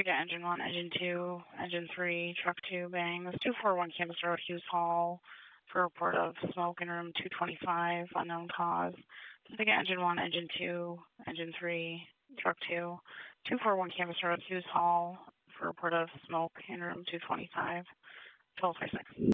Certificate Engine 1, Engine 2, Engine 3, Truck 2, Bangs, 241 Campus Road, Hughes Hall, for report of smoke in room 225, unknown cause. Certificate Engine 1, Engine 2, Engine 3, Truck 2, 241 Campus Road, Hughes Hall, for report of smoke in room 225, 1256.